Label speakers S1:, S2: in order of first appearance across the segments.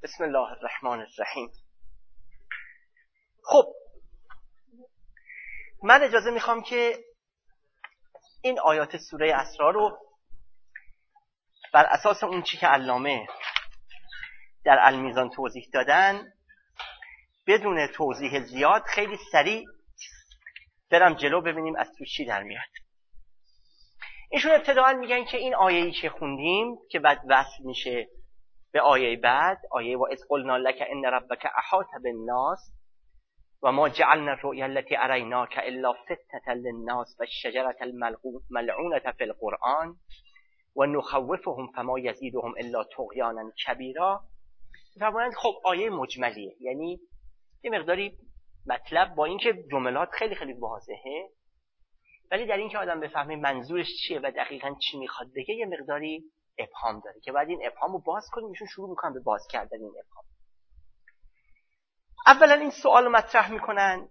S1: بسم الله الرحمن الرحیم. خب من اجازه میخوام که این آیات سوره اسراء رو بر اساس اون چی که علامه در المیزان توضیح دادن بدون توضیح زیاد خیلی سریع برم جلو ببینیم از تو چی در میاد. ایشون ابتداءً میگن که این آیه‌ای که خوندیم که بعد وصل میشه به آیه بعد، آیه و اذ قلنا لك ان ربك احاط بالناس و ما جعلنا الرؤيا التي اريناك الا فتنة للناس والشجرة الملعونة في القرآن و نخوفهم فما يزيدهم الا طغيانا كبيرا. فرمودند خب آیه مجملیه، یعنی یه مقداری مطلب با اینکه جملات خیلی خیلی واضحه، ولی در اینکه آدم بفهمه منظورش چیه و دقیقاً چی میخواد بگه یه مقداری ابهام داره که بعد این ابهامو باز کنیم. ایشون شروع میکنن به باز کردن این ابهام. اولا این سوال رو مطرح میکنن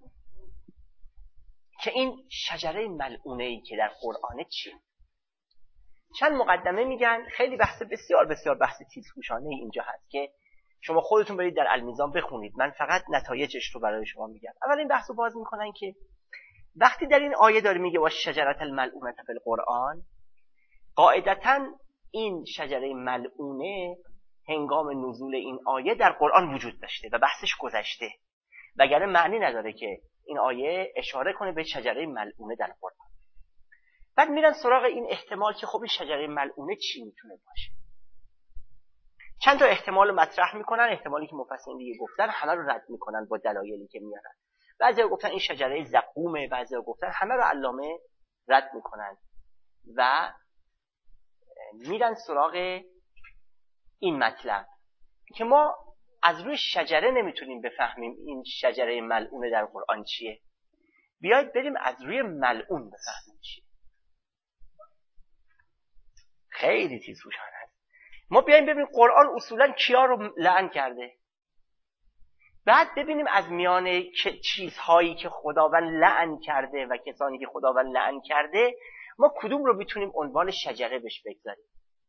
S1: که این شجره ملعونه‌ای که در قرآن چیه؟ چند مقدمه میگن. خیلی بحث بسیار بسیار بحث تیزهوشانه اینجا هست که شما خودتون برید در المیزان بخونید، من فقط نتایجش رو برای شما میگم. اول این بحث رو باز میکنن که وقتی در این آیه داره میگه و شجرة الملعونة فی القرآن، قاعدتاً این شجره ملعونه هنگام نزول این آیه در قرآن وجود داشته و بحثش گذشته، وگرنه معنی نداره که این آیه اشاره کنه به شجره ملعونه در قرآن. بعد میرن سراغ این احتمال که خب این شجره ملعونه چی میتونه باشه. چند تا احتمال مطرح میکنن، احتمالی که مفسرین دیگه گفتن همه رو رد میکنن با دلایلی که میارن. بعضیا گفتن این شجره زقومه، بعضیا گفتن، همه رو علامه رد میکنن و میرن سراغ این مطلب که ما از روی شجره نمیتونیم بفهمیم این شجره ملعونه در قرآن چیه. بیایید بریم از روی ملعون بفهمیم چیه. خیلی تیزهوشانه هست. ما بیاییم ببینیم قرآن اصولا کیا رو لعن کرده، بعد ببینیم از میان چیزهایی که خداوند لعن کرده و کسانی که خداوند لعن کرده ما کدوم رو میتونیم عنوان شجره بهش بگذاریم.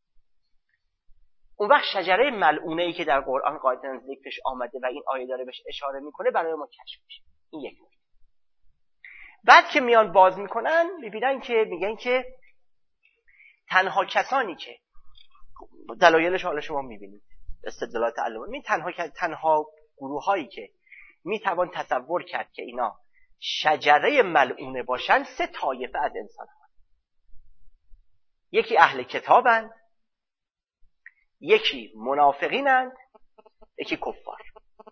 S1: اون وقت شجره ملعونه‌ای که در قرآن قاعدتاً ذکرش آمده و این آیه داره بهش اشاره میکنه برای ما کشف میشه. این یک نکته. بعد که میان باز میکنن میبینن که میگن که تنها کسانی که دلایلش حالا شما میبینید استدلالات علامه، تنها گروهایی که میتوان تصور کرد که اینا شجره ملعونه باشن سه طایفه از انسان ها. یکی اهل کتابند، یکی منافقینند، یکی کفار.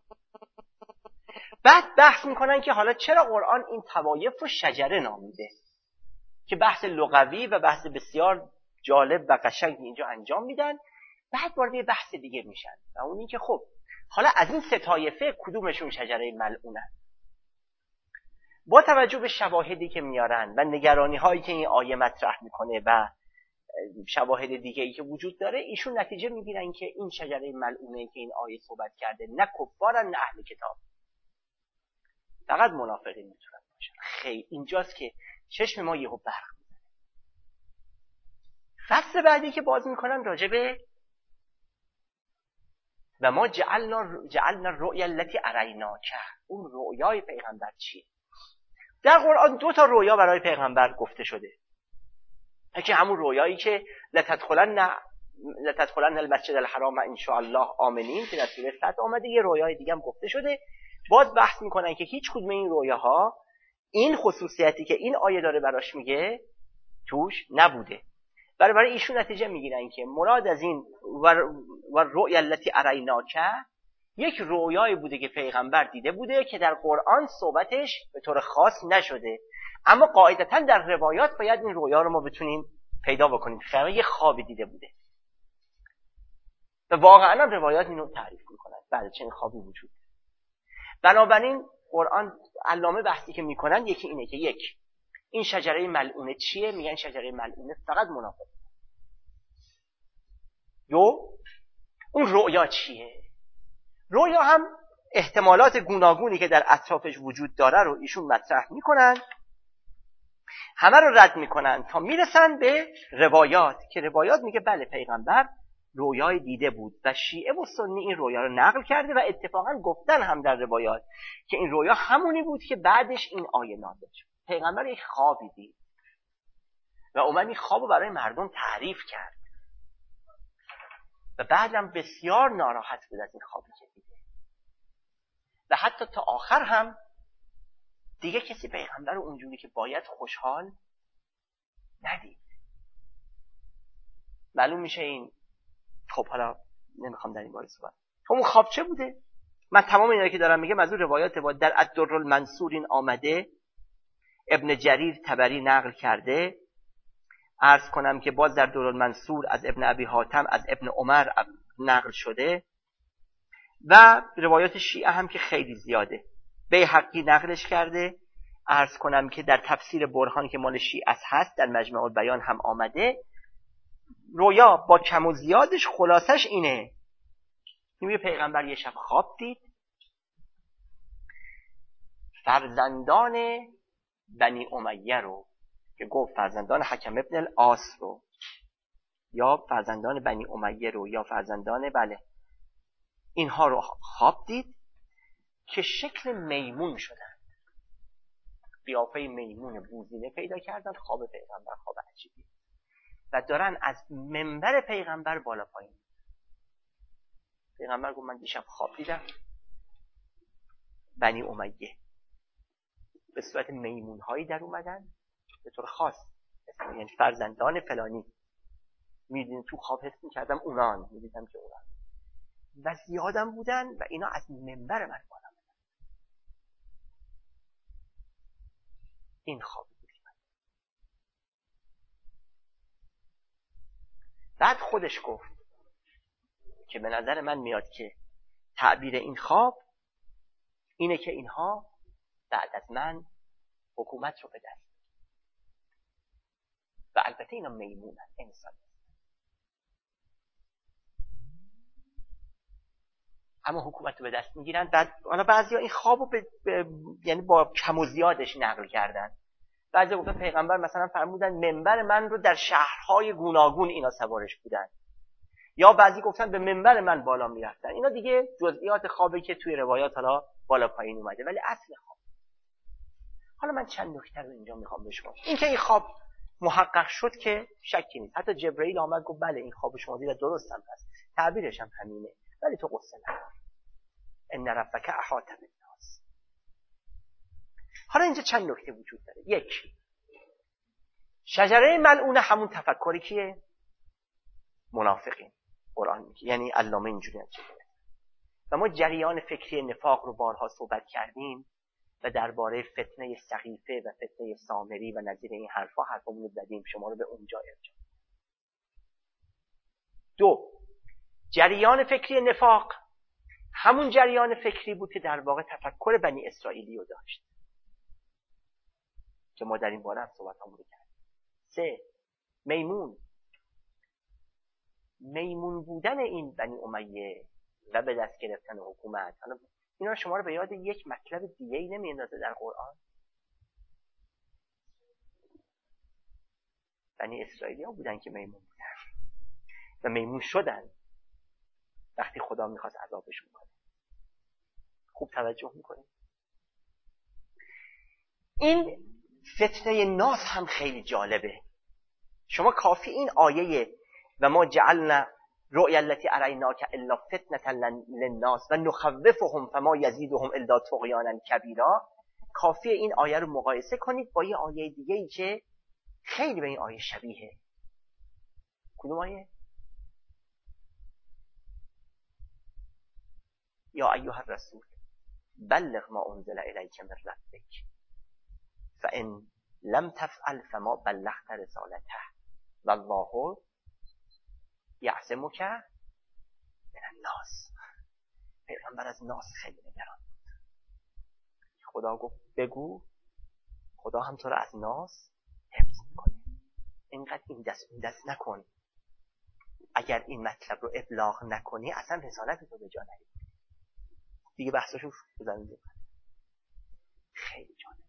S1: بعد بحث میکنن که حالا چرا قرآن این طوایف رو شجره نامیده، که بحث لغوی و بحث بسیار جالب و قشنگ اینجا انجام میدن. بعد وارد بحث دیگه میشن و اونی که خب حالا از این سه طایفه کدومشون شجره ملعونه؟ با توجه به شواهدی که میارن و نگرانی هایی که این آیه مطرح میکنه و شواهد دیگه ای که وجود داره، ایشون نتیجه میگیرن که این شجره ملعونه که این آیه صحبت کرده نه کفارن نه اهل کتاب، فقط منافقین میتونن باشن. خیلی اینجاست که چشم ما یهو برق میزنه. فصل بعدی که باز میکنن راجبه و ما جعلنا الرؤيا التي اريناك، اون رؤیای پیغمبر چیه؟ در قرآن 2 تا رؤیا برای پیغمبر گفته شده. یکی همون رؤیایی که لتدخلن المسجد الحرام ان شاء الله آمنین که در سوره فتح آمده. یه رؤیای دیگه هم گفته شده. باز بحث میکنن که هیچ کدوم این رؤیاها این خصوصیتی که این آیه داره براش میگه توش نبوده. برای ایشون نتیجه میگیرن که مراد از این و رؤیا التي اریناک یک رؤیایی بوده که پیغمبر دیده بوده که در قرآن صحبتش به طور خاص نشده، اما قاعدتاً در روایات باید این رؤیا رو ما بتونیم پیدا بکنیم. خیلی یه خوابی دیده بوده و واقعاً روایات اینو تعریف میکنن بعد چنین خوابی وجود. بنابراین قرآن علامه بحثی که میکنن یکی اینه که یک، این شجره ملعونه چیه؟ میگن شجره ملعونه فقط منافق. اون رؤیا چیه؟ رؤیا هم احتمالات گوناگونی که در اطرافش وجود داره رو ایشون مطرح میکنن، همه رو رد میکنن تا میرسن به روایات که روایات میگه بله پیغمبر رویای دیده بود و شیعه و سنی این رویا رو نقل کرده و اتفاقا گفتن هم در روایات که این رویا همونی بود که بعدش این آیه نازل شد. پیغمبر یک خوابی دید و اومد این خواب رو برای مردم تعریف کرد و بعدم بسیار ناراحت بود از این خوابی که دیده و حتی تا آخر هم دیگه کسی پیغمبر رو اونجوری که باید خوشحال ندید. معلوم میشه این. خب حالا نمیخوام در این باره صحبت. خب اون خواب چه بوده؟ من تمام اینا که دارم میگم از اون روایات در الدر المنصور این آمده، ابن جریر طبری نقل کرده. عرض کنم که باز در در المنصور از ابن ابی حاتم از ابن عمر نقل شده و روایات شیعه هم که خیلی زیاده. بیهقی نقلش کرده. عرض کنم که در تفسیر برهان که مال شیعه هست در مجمع البیان هم آمده. رویا با کم و زیادش خلاصش اینه. میگه پیغمبر یه شب خواب دید فرزندان بنی امیه رو که گفت فرزندان حکم ابن العاص رو یا فرزندان بنی امیه رو یا فرزندان اینها رو خواب دید که شکل میمون شدن، قیافه میمون بوزینه پیدا کردن. خواب پیغمبر خواب عجیبی و دارن از منبر پیغمبر بالا پایین. پیغمبر گفت من دیشب خواب دیدم بنی امیه به صورت میمون هایی در اومدن به طور خاص، یعنی فرزندان فلانی. میدونی تو خواب حس میکردم اونان، میدیدم که اونان و زیادم بودن و اینا از منبر من بالا بودن. این خواب بود. بعد خودش گفت که به نظر من میاد که تعبیر این خواب اینه که اینها بعد از من حکومت رو به دست و البته اینا میمونن، انسان اما حکومت رو به دست میگیرن. بعد حالا بعضیا این خوابو یعنی با کم و زیادش نقل کردن. بعضی گفتن پیغمبر مثلا فرمودن منبر من رو در شهرهای گوناگون اینا سوارش بودن، یا بعضی گفتن به منبر من بالا میرفتن. اینا دیگه جزئیات خوابی که توی روایات حالا بالا پایین اومده، ولی اصل خواب. حالا من چند نکته رو اینجا میخوام بشم. این که این خواب محقق شد که شکی نیست. حتی جبرئیل آمد گفت بله این خواب شما دیده درست هم هست، تعبیرش هم همینه، ولی تو قصه نخور. ان ربک احاط بالناس. حالا اینجا چند نکته وجود داره. یک، شجره ملعونه همون تفکری که منافقین قرآن میگه، یعنی علامه اینجوری هست. و ما جریان فکری نفاق رو بارها صحبت کردیم و درباره فتنه سقیفه و فتنه سامری و نظیر این حرفمون رو زدیم. شما رو به اونجا ارجاع. دو، جریان فکری نفاق همون جریان فکری بود که در واقع تفکر بنی اسرائیلی رو داشت که ما در این باره هم صحبتامون رو کردیم. سه، میمون بودن این بنی امیه و به دست گرفتن حکومت. حالا اینا شما رو به یاد یک مطلب دیگه‌ای نمی‌اندازه در قرآن؟ بنی اسرائیلی ها بودن که میمون بودن و میمون شدن وقتی خدا میخواست عذابشون کنه. خوب توجه میکنید. این فتنه ناس هم خیلی جالبه. شما کافی این آیه و ما جعلنا رؤیا التي اریناک الا فتنه للناس و نخوفهم فما یزیدهم الا طغیانا کبیرا، کافی این آیه رو مقایسه کنید با یه آیه دیگه‌ای که خیلی به این آیه شبیه. کدوم آیه؟ یا ایها الرسول بلغ ما انزل الیک من ربک فان لم تفعل فما بلغت رسالته والله یعصمک من الناس. پیغمبر از ناس خیلی نگران بود. خدا گفت بگو خدا هم تو رو از ناس حفظ میکنه، اینقدر این دست نکن. اگر این مطلب رو ابلاغ نکنی اصلا رسالت تو به جا نمیاد. دیگه بحثشو بزنید. خیلی جالب.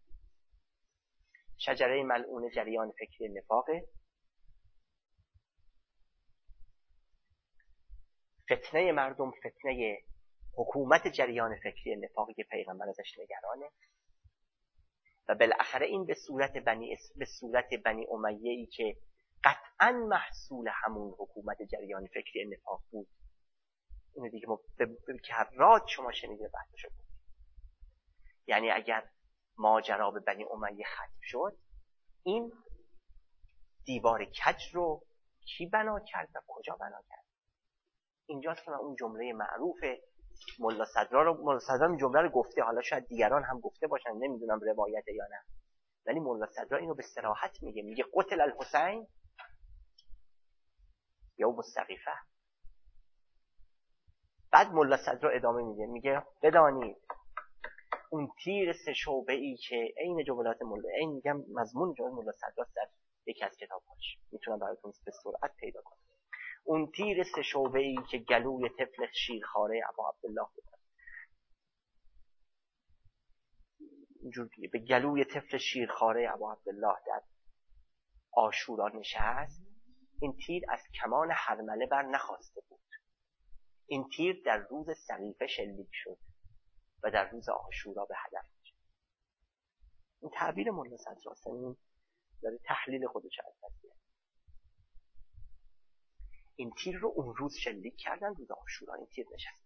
S1: شجره ملعونه جریان فکری نفاقه. فتنه مردم، فتنه حکومت جریان فکری نفاقی که پیغمبر ازش نگرانه و بالاخره این به صورت بنی امیه‌ای که قطعاً محصول همون حکومت جریان فکری نفاق بود. اینو دیگه ما به کرات شما شنیده بحثشو بود. یعنی اگر ماجرا به بنی امیه ختم شد، این دیوار کج رو کی بنا کرد و کجا بنا کرد؟ اینجاست که من اون جمله معروف ملا صدرا این جمله رو گفته، حالا شاید دیگران هم گفته باشن، نمیدونم روایت یا نه، ولی ملا صدرا اینو به صراحت میگه قتل الحسین یا مستقیفه. بعد ملا صدرا ادامه میگه بدانید اون تیر سه شعبه ای که عین جملات این میگم مضمون جمله ملا صدرا در یکی از کتاباش، میتونم براتون به سرعت پیدا کنم. اون تیر سه شعبه ای که گلوی طفل شیرخواره ابا عبدالله بود، اینجوری به گلوی طفل شیرخواره ابا عبدالله در عاشورا نشست، این تیر از کمان هرمله بر نخواسته بود. این تیر در روز سقیفه شلیک شد و در روز عاشورا به هدف شد. این تعبیر ملا صدراست، این داره تحلیل خودش از قضیه. این تیر رو اون روز شلیک کردن، روز عاشورا این تیر نشست.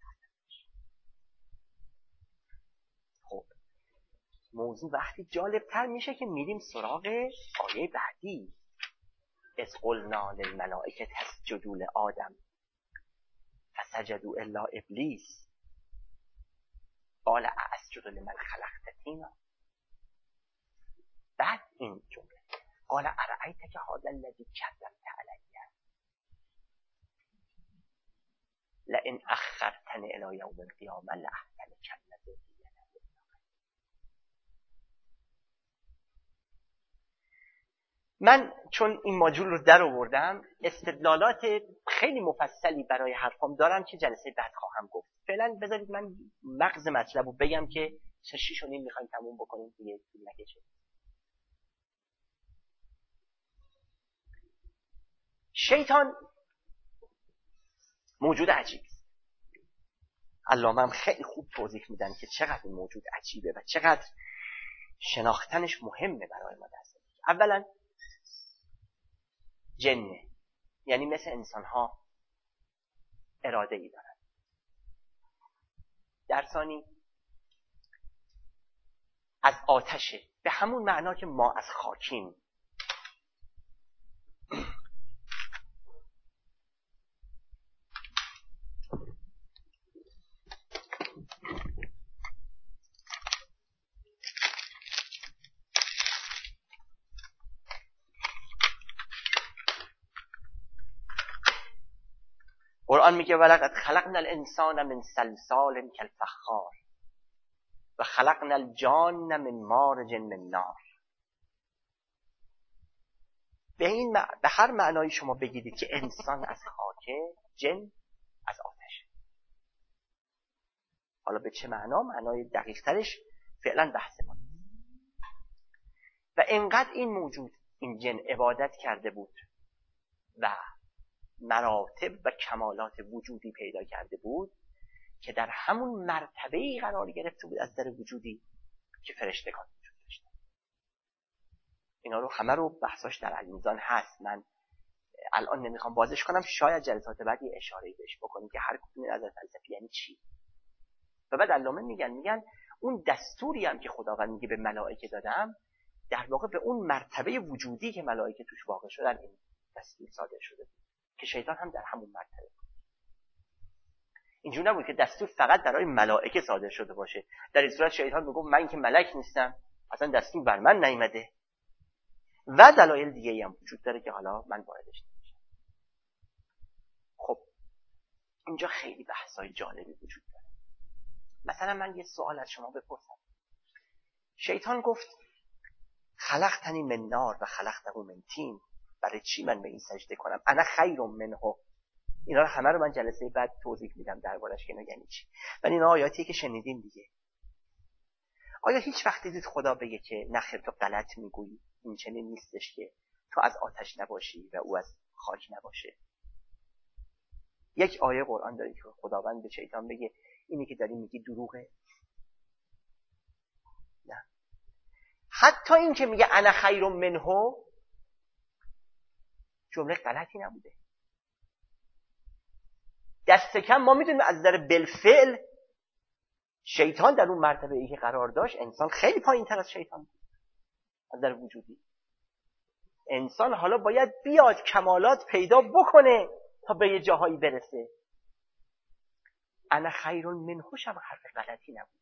S1: خب موضوع وقتی جالبتر میشه که میریم سراغ آیه بعدی. اذ قلنا للملائکه اسجدوا لآدم فسجدوا الا ابلیس قال اسجد لمن خلقت طینا. بعد این جمله قال ارأیتک هذا الذی کذبت علی لئن اخرتنی الی یوم القیامه لاحتنکن ذریته. من چون این ماجول رو در آوردم، استدلالات خیلی مفصلی برای حرفام دارم که جلسه بعد خواهم گفت. فعلا بذارید من مغز مطلب رو بگم که 6:30 میخوایم تموم بکنیم دیگه طول نکشه. شیطان موجود عجیبی است. علامه هم خیلی خوب توضیح میدن که چقدر این موجود عجیبه و چقدر شناختنش مهمه برای ما. دست اولا جنه، یعنی مثل انسان ها اراده ای دارن. در ثانی از آتشه، به همون معنا که ما از خاکیم. قرآن میگه ولقد خلقنا الانسان من صلصال کالفخار و خلقنا الجان من مارج من نار. به هر معنایی شما بگیرید که انسان از خاکه، جن از آتش. حالا به چه معنا؟ معنای دقیق ترش فعلا بحث ما. و انقدر این موجود، این جن عبادت کرده بود و مراتب و کمالات وجودی پیدا کرده بود که در همون مرتبه‌ای قرار گرفته بود از در وجودی که فرشتگان وجود داشتن. اینا رو همه رو بحثاش در المیزان هست، من الان نمیخوام بازش کنم، شاید جلسات بعدی اشاره‌ای بهش بکنیم که هر کدوم از فلسفی یعنی چی. و بعد علامه میگن اون دستوری هم که خداوند میگه به ملائکه دادم، در واقع به اون مرتبه وجودی که ملائکه توش واقع شدن این دستور صادر شده که شیطان هم در همون مرتبه. اینجور نبود که دستور فقط برای ملائکه صادر شده باشه. در این صورت شیطان میگه من که ملک نیستم، اصلا دستور بر من نیامده و دلایل دیگه‌ای هم وجود داره که حالا من واردش نمیشم. خب اینجا خیلی بحث‌های جالبی وجود داره. مثلا من یه سوال از شما بپرسم. شیطان گفت خلقتنی من نار و خلقته من طین، برای چی من به این سجده کنم؟ انا خیر منه. اینا رو همه رو من جلسه بعد توضیح میدم دربارش که اینا یعنی چی. ولی اینا آیاتی که شنیدین دیگه. آیا هیچ وقت دیدید خدا بگه که نخیر تو غلط میگویی، این چنین نیستش که تو از آتش نباشی و او از خاک نباشه؟ یک آیه قرآن داره که خداوند به شیطان بگه اینی که داری میگی دروغه؟ نه. حتی این که میگه انا خیر منه جمله غلطی نبوده. دست کم ما میدونیم از نظر بالفعل شیطان در اون مرتبه ای که قرار داشت انسان خیلی پایین تر از شیطان بود. از نظر وجودی انسان حالا باید بیاد کمالات پیدا بکنه تا به یه جاهایی برسه. انا خیر منهوش هم حرف غلطی نبود.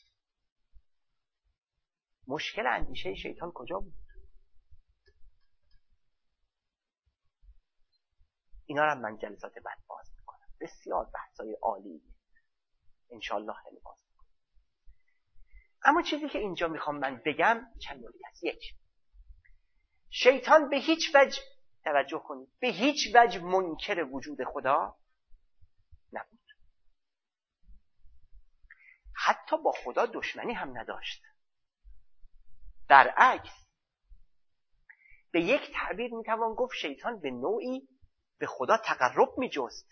S1: مشکل اندیشه شیطان کجا بود؟ اینا رو من جلسات بعد باز میکنم. بسیار بحثای عالیه. انشالله خیلی باز میکنم. اما چیزی که اینجا میخوام من بگم چند نکته است. یک، شیطان به هیچ وجه، توجه کنید، به هیچ وجه منکر وجود خدا نبود. حتی با خدا دشمنی هم نداشت. برعکس، به یک تعبیر میتوان گفت شیطان به نوعی به خدا تقرب میجست.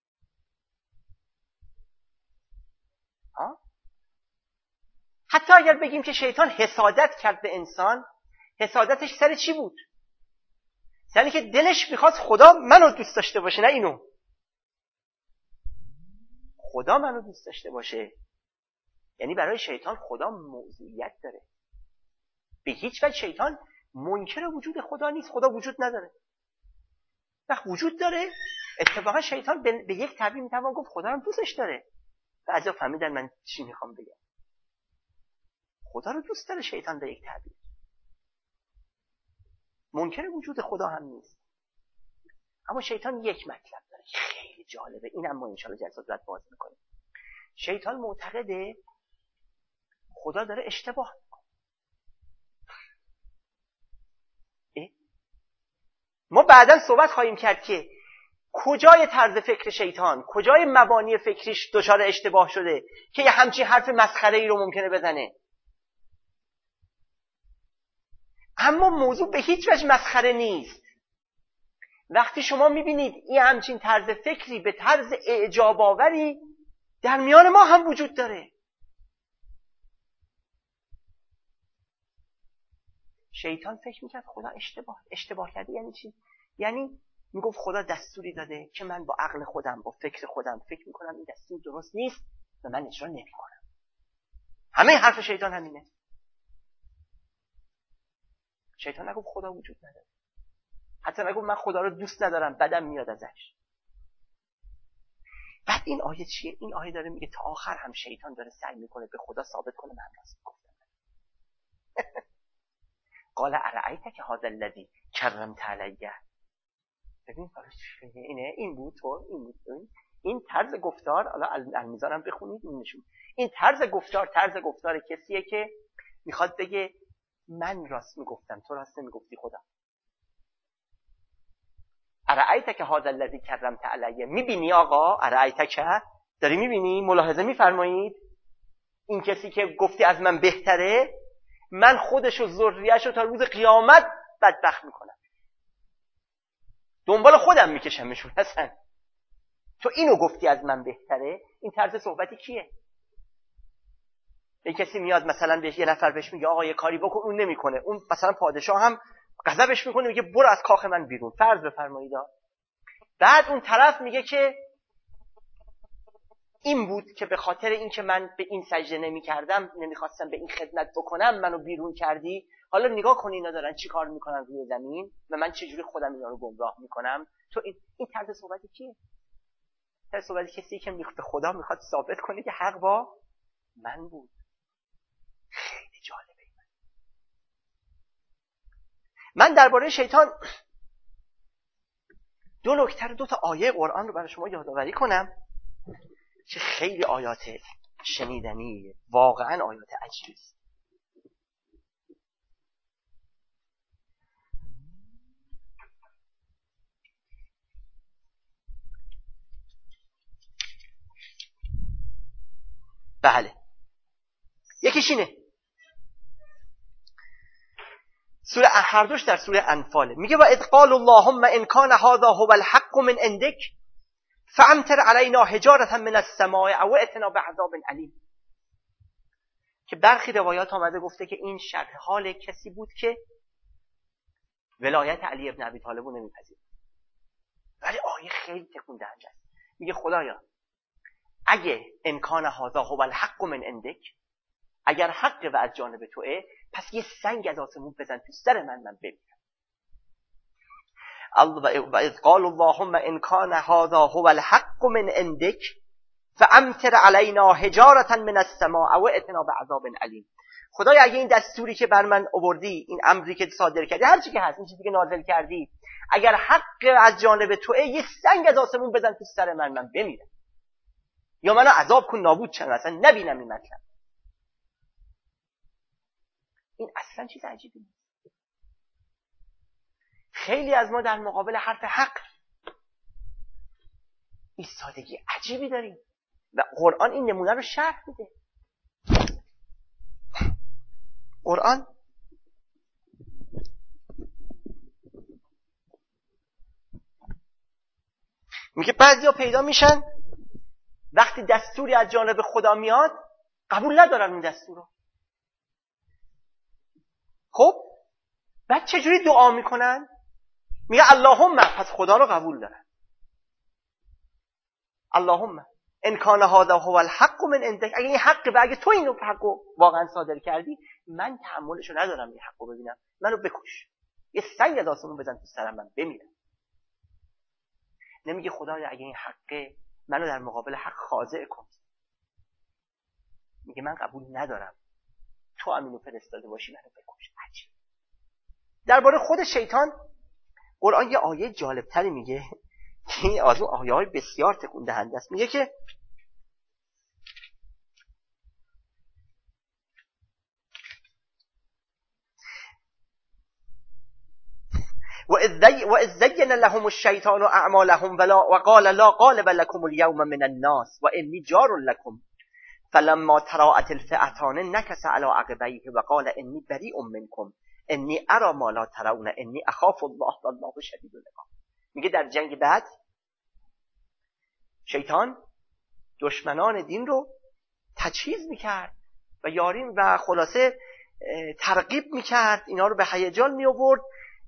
S1: حتی اگر بگیم که شیطان حسادت کرد به انسان، حسادتش سر چی بود؟ سر که دلش میخواد خدا منو دوست داشته باشه، نه اینو. خدا منو دوست داشته باشه یعنی برای شیطان خدا موضوعیت داره. به هیچ وجه شیطان منکر وجود خدا نیست. خدا وجود نداره. وقت وجود داره، اتفاقا شیطان به یک تعبیر میتوان گفت خدا رو دوستش داره. بعضیا فهمیدن من چی میخوام بگم. خدا رو دوست داره شیطان به یک تعبیر. منکر وجود خدا هم نیست. اما شیطان یک مطلب داره که خیلی جالبه. اینم ما انشاءالله جلسات بعد باز میکنیم. شیطان معتقده خدا داره اشتباه میکنه. ما بعداً صحبت خواهیم کرد که کجای طرز فکر شیطان، کجای مبانی فکریش دچار اشتباه شده که یه همچین حرف مسخره ای رو ممکنه بزنه. اما موضوع به هیچ وجه مسخره نیست. وقتی شما میبینید این همچین طرز فکری به طرز اعجاب آوری در میان ما هم وجود داره. شیطان فکر میکرد خدا اشتباه کرده. یعنی چی؟ یعنی میگفت خدا دستوری داده که من با عقل خودم، با فکر خودم فکر میکنم این دستور درست نیست و من اجرا نمیکنم. همه حرف شیطان همینه. شیطان نگفت خدا وجود نداره. حتی نگفت من خدا رو دوست ندارم، بدم میاد ازش. بعد این آیه چیه؟ این آیه داره میگه تا آخر هم شیطان داره سعی میکنه به خدا ثابت کنه من راست میگفتم. قال ارأیتک هذا الذی کرمت علیه. ببین اینه، این بود تو، این بود تو. این طرز گفتار، حالا المیزانم بخونید این نشون. این طرز گفتار کسیه که میخواد بگه من راست میگفتم، تو راست نمیگفتی خدا. ارأیتک هذا الذی کرمت علیه. میبینی آقا؟ ارأیتک داری میبینی؟ ملاحظه میفرمایید؟ این کسی که گفتی از من بهتره، من خودش و ذریه‌اش رو تا روز قیامت بدبخت میکنم. دنبال خودم میکشمشون. اصلا تو اینو گفتی از من بهتره. این طرز صحبتی کیه؟ یک کسی میاد مثلا به یه نفر بهش میگه آقا یه کاری بکن، اون نمیکنه. اون مثلا پادشاه هم غضبش میکنه، میگه برو از کاخ من بیرون. فرض بفرمایید. بعد اون طرف میگه که این بود که به خاطر این که من به این سجده نمی‌کردم، نمیخواستم به این خدمت بکنم، منو بیرون کردی. حالا نگاه کن اینا دارن چی کار میکنن روی زمین و من چجوری خودم اینا رو گمراه میکنم. تو این طرز صحبتی کیه؟ طرز صحبتی کسی که به خدا میخواد ثابت کنه که حق با من بود. خیلی جالبه. من درباره شیطان دو تا آیه قرآن رو برای شما یادآوری کنم که خیلی آیات شنیدنیه، واقعا آیات عجیبی است. بله، یکیش اینه. سوره هر دوش در سوره انفاله. میگه و اذ قال اللهم ان کان هذا هو الحق من عندك فامطر علینا حجارة من السماء او ائتنا بعذاب علیم. که برخی روایات آمده گفته که این شرح حال کسی بود که ولایت علی ابن ابی طالب رو نمیپذیره. ولی آیه خیلی تکون دهنده است. میگه خدایا اگه امکان هذا هو الحق من عندک، اگر حق و از جانب توئه، پس یه سنگ از آسمون بزن تو سر من بمیرم. و اذ قال اللهم ان كان هذا هو الحق من عندك فامطر علينا حجارة من السماء او ائتنا بعذاب علیم. خدایا اگه این دستوری که بر من آوردی، این امری که صادر کردی، هر چی که هست، این چیزی که نازل کردی، اگر حق از جانب توئه، یه سنگ از آسمون بزن تو سر من بمیرم، یا منو عذاب کن نابود شم، اصلا نبینم این مطلب. این اصلا چیز عجیبی نیست. خیلی از ما در مقابل حرف حق ایستادگی عجیبی داریم و قرآن این نمونه رو شرح میده. قرآن میگه بعضیا پیدا میشن وقتی دستوری از جانب خدا میاد قبول ندارن اون دستور رو. خب بعد چجوری دعا میکنن؟ میگه اللهم، پس خدا رو قبول دارن. اللهم ان کان هذا هو الحق من عندك، اگه این حقه و اگه تو اینو حقو واقعا صادر کردی، من تحملشو ندارم این حقو ببینم، منو بکش، یه سنگ از آسمون بزن تو سرم من بمیرم. نمیگه خدایا اگه این حقه منو در مقابل حق خاضع کن، میگه من قبول ندارم، تو همینو فرستاده باشی منو بکش. عجیب. درباره خود شیطان قرآن یه آیه جالبتری میگه که این از اون آیه‌های بسیار تکون دهنده است. میگه که وَإِذْ زَيَّنَ لَهُمُ الشَّيْطَانُ أَعْمَالَهُمْ وَقَالَ لَا غَالِبَ لَكُمُ الْيَوْمَ مِنَ النَّاسِ وَإِنِّي جَارٌ لَكُمْ فَلَمَّا تَرَاءَتِ الْفِئَتَانِ نَكَصَ عَلَى عَقِبَيْهِ وَقَالَ إِنِّي بَرِيءٌ مِنْكُمْ إِنِّي أَرَى مَا لَا تَرَوْنَ إِنِّي أَخَافُ اللَّهَ وَاللَّهُ شَدِيدُ الْعِقَابِ. میگه در جنگ بعد شیطان دشمنان دین رو تجهیز میکرد و یارین و خلاصه ترغیب میکرد، اینا رو به هیجان میآورد.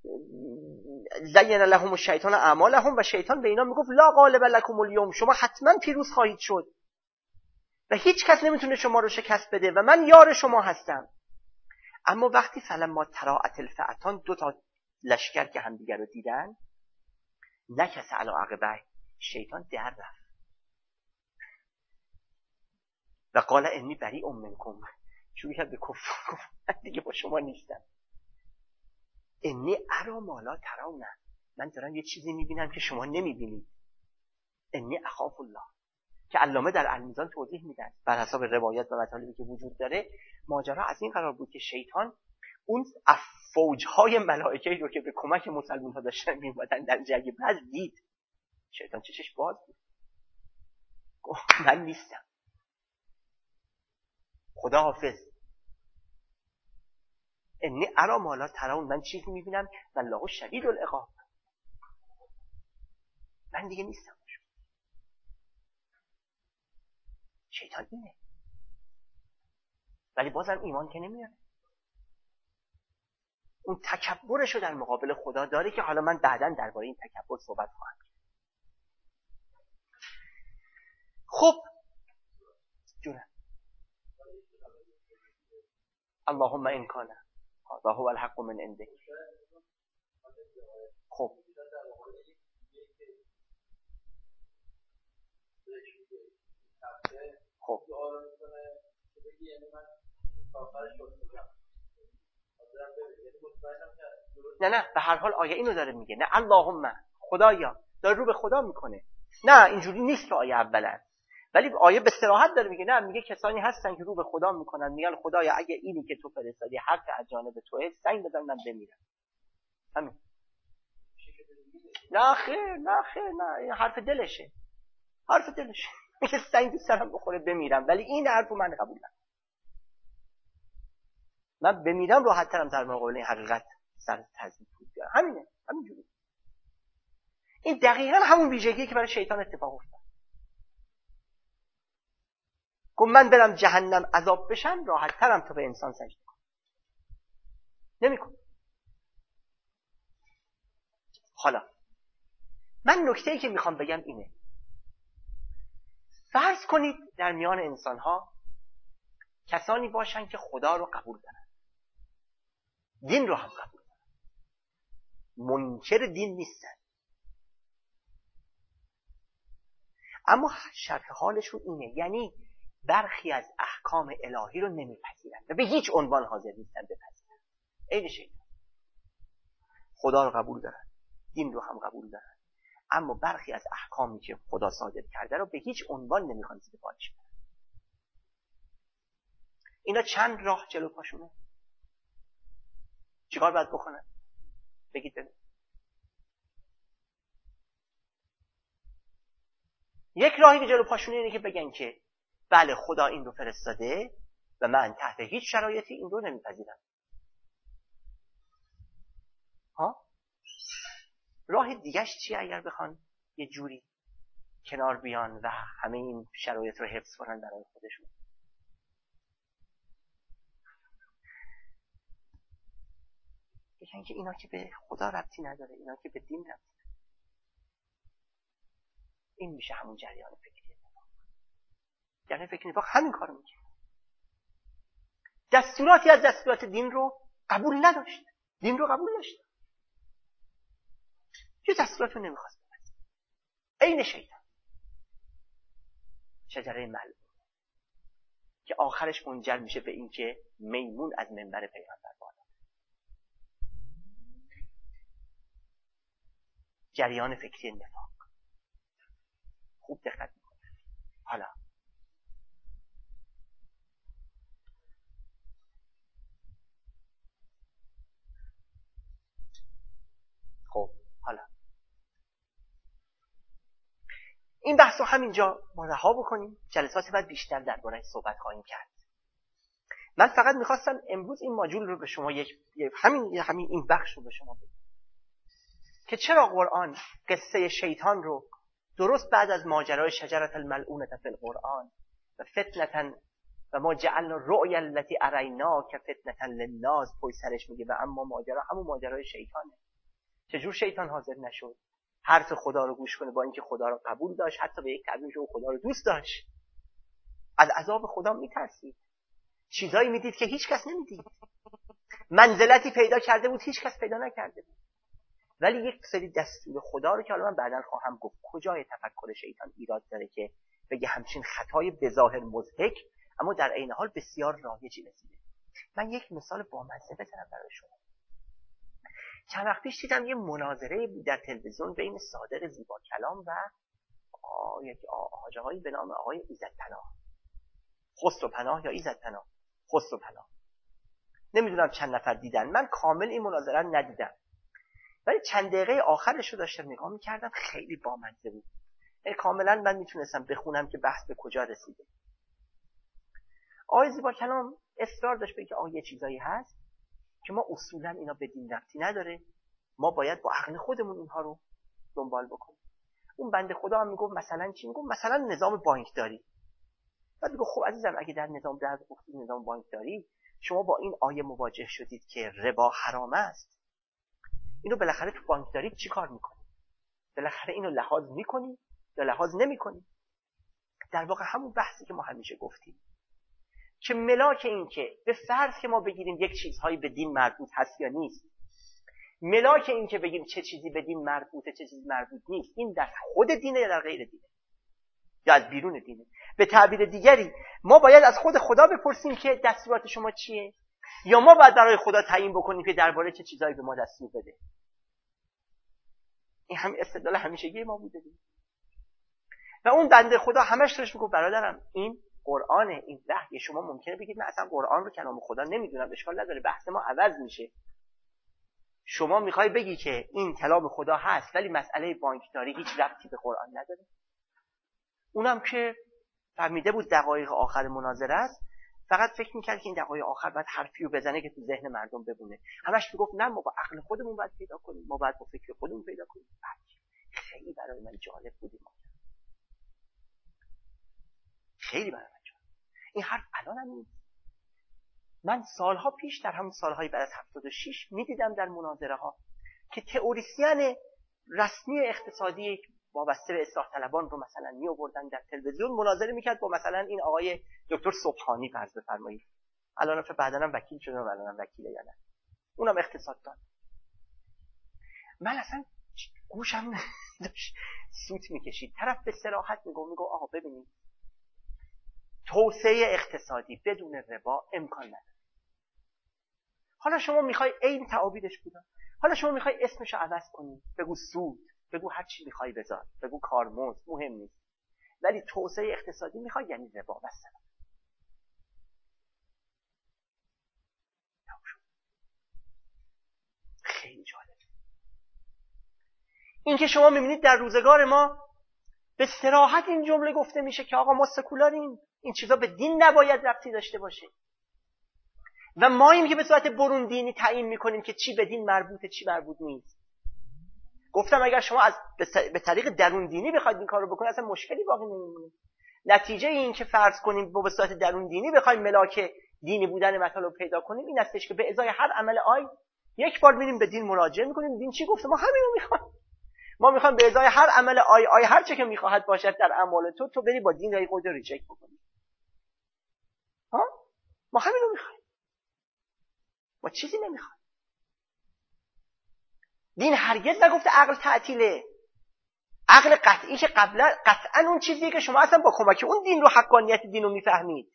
S1: زین لهم الشیطان اعمالهم، و شیطان به اینا میگفت لا غالب لکم اليوم، شما حتما پیروز خواهید شد و هیچ کس نمیتونه شما رو شکست بده و من یار شما هستم. اما وقتی فلما تراءت الفئتان، دو تا لشکر که همدیگر رو دیدن، نکس علی عقبیه، شیطان در رفت و قال انی بریء منکم، شروع کرد به کفر، گفت من دیگه با شما نیستم. انی اری ما لا ترون، من دارم یه چیزی میبینم که شما نمیبینید. انی اخاف الله، که علامه در المیزان توضیح میدن بر حسب روایات و مطالبی که وجود داره، ماجرا از این قرار بود که شیطان اون فوجهای ملائکه‌ای رو که به کمک مسلمان‌ها داشتن میومدن در جنگ بدر دید. شیطان چشش باز بود، گفت من نیستم، خدا حافظ. انی اری ما لا ترون، من چیزی میبینم والله شدید العقاب، من دیگه نیستم. شیطان اینه، ولی بازم ایمان که نمیاره. اون تکبرش رو در مقابل خدا داره که حالا من بعداً درباره این تکبر صحبت خواهم کرد. خب جونه اللهم ان کان هذا هو الحق من عندك. خب خب نه به هر حال آیه اینو داره میگه، نه اللهم، خدایا، داره رو به خدا میکنه. نه اینجوری نیست که آیه اولا، ولی آیه به صراحت داره میگه، نه میگه کسانی هستن که رو به خدا میکنن، میگن خدایا اگه اینی که تو فرستادی حق از جانب توئه، سنگ بزن من بمیرم. همین. نه خیر این حرف دلشه، میگه سنگ تو سرم بخوره بمیرم، ولی این حرفو من قبول نمیکنم. من بمیرم راحت ترم در مقابل این حقیقت سر تضمین بود. همینجوری. این دقیقا همون ویژگیه که برای شیطان اتفاق افتاد. گفت من برم جهنم عذاب بشم راحت ترم تا به انسان سجده کنم. نمی‌کنه. حالا من نکته‌ای که میخوام بگم اینه، فرض کنید در میان انسان‌ها کسانی باشن که خدا رو قبول دارن، دین رو هم قبول دارن، منکر دین نیستن، اما شرط حالشون اینه، یعنی برخی از احکام الهی رو نمیپذیرن و به هیچ عنوان حاضر نیستن بپذیرن. عین شیطان. خدا رو قبول دارن، دین رو هم قبول دارن، اما برخی از احکامی که خدا صادر کرده رو به هیچ عنوان نمیخوان زیر پایش بذارن. اینا چند راه جلو پاشونه؟ چیکار باید بکنن؟ بگید ببین. یک راهی که جلو پاشونه اینه که بگن که بله خدا این رو فرستاده و من تحت هیچ شرایطی این رو نمیپذیرم. راه دیگهش چیه اگر بخوان یه جوری کنار بیان و همه این شرایط رو حفظ کنن برای خودشون؟ بگن که اینا که به خدا ربطی نداره، اینا که به دین ربطی نداره. این میشه همون جریان فکری نفاق. جریان فکری نفاق همین کارو میکنه. دستوراتی از دستورات دین رو قبول نداشت، دین رو قبول داشت، یه دستورات رو نمیخواست بپذیره. عین شیطان. شجره ملعون که آخرش منجر میشه به این که میمون از منبر پیغمبر بالا. جریان فکری نفاق. خوب دقت میکنه. حالا این بحث رو همینجا ما رها بکنیم. جلسات بعد بیشتر درباره‌اش صحبت خواهیم کرد. من فقط میخواستم امروز این ماجول رو به شما همین این بخش رو به شما بگم که چرا قرآن قصه شیطان رو درست بعد از ماجرای شجرة الملعونة فی القرآن و فتنة و ما جعلنا الرؤیا التي اریناک فتنة للناس پشت سرش میگه و اما ماجرا همون ماجرای شیطانه. چجور شیطان حاضر نشد حرف خدا رو گوش کنه، با اینکه خدا رو قبول داشت، حتی به یک تعبیر او خدا رو دوست داشت، از عذاب خدا میترسید، چیزایی میدید که هیچ کس نمیدید، منزلتی پیدا کرده بود هیچ کس پیدا نکرده بود، ولی یک سری دستور خدا رو که حالا من بعداً خواهم گفت کجای تفکر شیطان ایراد داره که بگه همچین خطای بظاهر مضحک اما در عین حال بسیار رایجی رسیده. من یک مثال بامزه بزنم برای شما. چند وقت پیش دیدم یه مناظره بود در تلویزیون بین صادق زیبا کلام و یک آقایی به نام آقای ایزدپناه، خسروپناه یا ایزدپناه، خسروپناه. نمیدونم چند نفر دیدن، من کامل این مناظره رو ندیدم، ولی چند دقیقه آخرش رو داشتم نگاه میکردم، خیلی بامزه بود. کاملا من میتونستم بخونم که بحث به کجا رسیده. آقای زیبا کلام اصرار داشت بگه یه چیزایی هست که ما اصولا اینا به دین ربطی نداره، ما باید با عقل خودمون اینها رو دنبال بکنیم. اون بنده خدا هم میگفت مثلا چی؟ میگفت مثلا نظام بانکداری. بعد میگفت خب عزیزم اگه در نظام بانکداری شما با این آیه مواجه شدید که ربا حرام است، اینو بالاخره تو بانکداری چی کار میکنی؟ بالاخره اینو لحاظ میکنی یا لحاظ نمیکنی؟ در واقع همون بحثی که ما همیشه گفتیم که ملاک این که به فرض که ما بگیریم یک چیزهایی به دین مربوط هست یا نیست، ملاک این که بگیم چه چیزی به دین مربوطه چه چیزی مربوط نیست، این در خود دینه یا در غیر دینه یا از بیرون دینه. به تعبیر دیگری ما باید از خود خدا بپرسیم که دستورات شما چیه، یا ما باید برای خدا تعیین بکنیم که درباره چه چیزایی به ما دستور بده. این هم استدلال همیشگی ما بوده دیگه. و اون بنده خدا همش داشت میگفت برادرم این قرآن، این وحی، شما ممکنه بگید من اصلا قرآن رو کلام خدا نمیدونم، اشکال نداره، بحث ما عوض میشه. شما میخوای بگی که این کلام خدا هست ولی مسئله بانکداری هیچ ربطی به قرآن نداره؟ اونم که فهمیده بود دقایق آخر مناظره است، فقط فکر میکرد که این دقایق آخر باید حرفی رو بزنه که تو ذهن مردم بمونه. همش میگفت نه ما با عقل خودمون باید پیدا کنیم، ما باید با فکر خودمون پیدا کنیم. خیلی برای من جالب بود. خیلی برای من جالب. این حرف الان هم نیست. من سالها پیش در همون سالهای بعد از 76 میدیدم در مناظره ها که تئوریسین رسمی اقتصادی وابسته به اصلاح طلبان رو مثلا می آوردن در تلویزیون مناظره میکرد با مثلا این آقای دکتر صبحانی فرض بفرمایید. الان بعداً هم وکیل شده و الان هم وکیله یا نه. اونم اقتصاددان. من اصلا گوشم داشت سوت میکشید. طرف به صراحت میگو آقا ببینید توسعه اقتصادی بدون ربا امکان نداره. حالا شما میخوای این تعابیرش بودن، حالا شما میخوای اسمشو عوض کنی، بگو سود، بگو هر چی میخوای بذار، بگو کارمزد، مهم نیست، ولی توسعه اقتصادی میخوای یعنی ربا مثلا. خیلی جالب. این که شما میبینید در روزگار ما به صراحت این جمله گفته میشه که آقا ما سکولاریم، این چیزا به دین نباید ربطی داشته باشه و ما این که به صورت برون دینی تعیین میکنیم که چی به دین مربوطه چی مربوط نیست. گفتم اگر شما به طریق درون دینی بخواید این کار رو بکنید اصلا مشکلی باقی نمیمونه. نتیجه این که فرض کنیم به صورت درون دینی بخوایم ملاک دینی بودن مطالب پیدا کنیم این هستش که به ازای هر عمل یک بار میریم به دین مراجعه میکنیم، دین چی گفته ما همین رو میخوایم. ما میخوایم به ازای هر عمل هر چه که میخواهد باشد در اعمال تو بری با دین خودت رو ریجکت بکنی. ما همین رو میخوایم. ما چیزی نمیخوایم. دین هرگز نگفته عقل تعطیله. عقل قطعی که قطعا اون چیزیه که شما اصلا با کمک اون دین رو حقانیت دین رو میفهمید.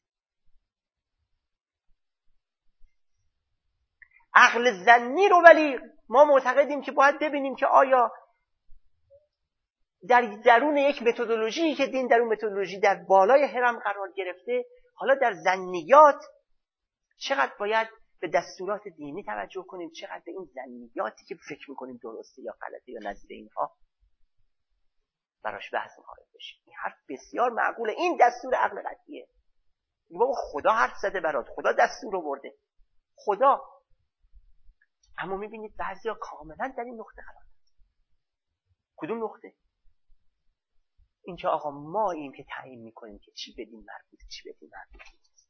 S1: عقل ظنی رو ولی ما معتقدیم که باید ببینیم که آیا در درون یک متدولوژی که دین در اون متدولوژی در بالای هرم قرار گرفته، حالا در ظنیات چقدر باید به دستورات دینی توجه کنیم، چقدر به این ظنیاتی که فکر میکنیم درسته یا غلطه یا نظیر اینها براش بحث وارد بشیم. این حرف بسیار معقوله. این دستور عقل قطعیه. بابا خدا حرف زده برات، خدا دستور آورده، خدا. اما میبینید بعضیا کاملا در این نقطه قرار دارن. کدوم نقطه؟ این که آقا ما این که تعیین میکنیم که چی بدین مربوط چی بدین مربوط نیست.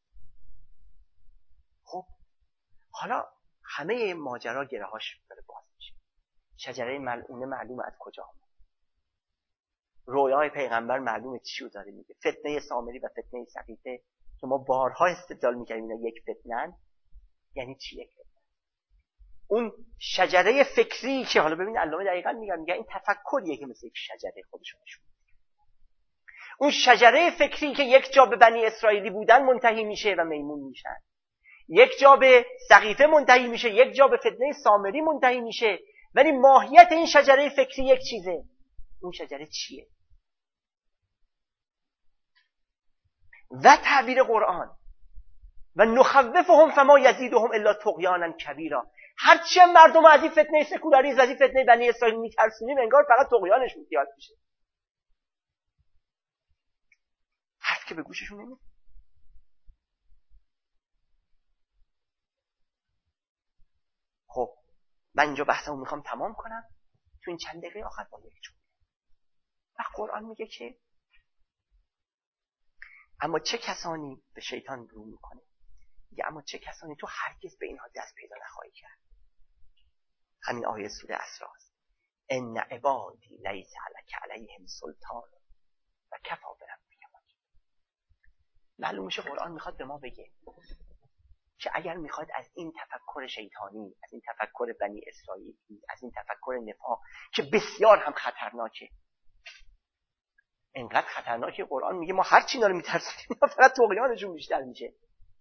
S1: خب حالا همه ماجرا گرهاش داره باز میشه. شجره ملعونه معلومه از کجا آمد. رویای پیغمبر معلومه چی رو داره میگه. فتنه سامری و فتنه سقیفه که ما بارها استدلال میکردیم اینا یک فتنن، یعنی چی یک فتنن؟ اون شجره فکری که حالا ببین علامه دقیقاً میگه این تفکریه که مثل یک شجره خودشون نشون. اون شجره فکری که یک جا به بنی اسرائیلی بودن منتهی میشه و میمون میشن، یک جا به سقیفه منتهی میشه، یک جا به فتنه سامری منتهی میشه، ولی ماهیت این شجره فکری یک چیزه. اون شجره چیه؟ و تعبیر قرآن و نخوفهم فما یزیدهم الا طغیانا کبیرا. هرچی مردم از این فتنه سکولاریسم از این فتنه بنی اسرائیل میترسونیم انگار فقط طغیانشون زیاد میشه. حرف که به گوششون نمیاد. خب من اینجا بحثمو میخوام تمام کنم تو این چند دقیقه آخر با یک جمله. و قرآن میگه که اما چه کسانی به شیطان رو میکنه، میگه اما چه کسانی تو هرگز به اینها دست پیدا نخواهی کرد. همین آیه سوره اسراء است. ان عبادی لیس لک علیهم سلطان و کفی بربک وکیلا. معلوم میشه قرآن میخواد به ما بگه که اگر میخواد از این تفکر شیطانی، از این تفکر بنی اسرائیل، از این تفکر نفاق که بسیار هم خطرناکه، انقدر خطرناکه قرآن میگه ما هر چی اینا رو میترسونیم فقط طغیانشون بیشتر میشه.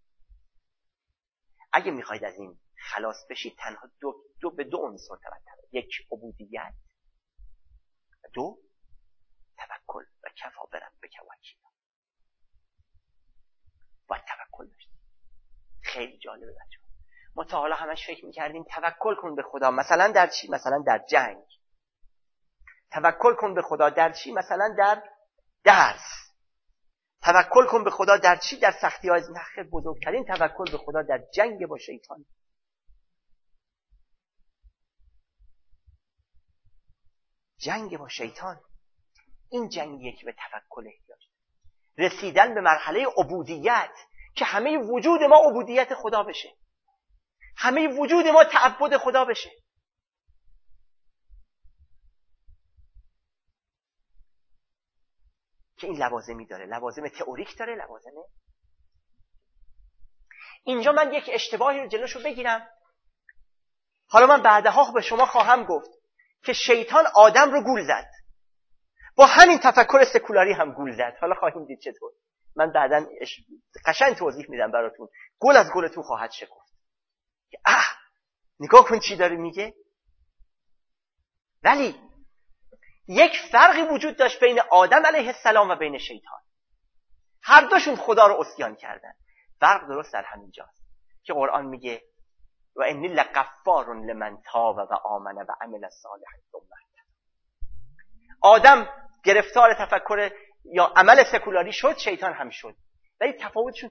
S1: اگه میخواید از این خلاص بشید تنها به دو عنصر توجه، یک عبودیت و دو توکل و کفی بربک وکیلا. باید توکل داشت. خیلی جالبه بچه‌ها. ما تا حالا همش فکر میکردیم توکل کن به خدا مثلا در چی؟ مثلا در جنگ. توکل کن به خدا در چی؟ مثلا در درس. توکل کن به خدا در چی؟ در سختی‌های زندگی. بزرگترین توکل به خدا در جنگ با شیطان. جنگ با شیطان این جنگیه که به تفکر احتیاج داره. رسیدن به مرحله عبودیت که همه وجود ما عبودیت خدا بشه، همه وجود ما تعبد خدا بشه. که این لوازمی داره، لوازم تئوریک داره، لوازم. اینجا من یک اشتباهی رو جلوشو بگیرم. حالا من بعدها به شما خواهم گفت که شیطان آدم رو گول زد، با همین تفکر سکولاری هم گول زد. حالا خواهیم دید چطور. من بعداً قشنگ توضیح میدم براتون. گل از گلتون خواهد شکفت. نگاه کن چی داره میگه. ولی یک فرقی وجود داشت بین آدم علیه السلام و بین شیطان. هر دوشون خدا رو عصیان کردن. فرق درست در همین جاست که قرآن میگه و انی لغفار لمن تاب و آمن و عمل صالحا ثم اهتدی. آدم گرفتار تفکر یا عمل سکولاری شد، شیطان هم شد، ولی تفاوتشون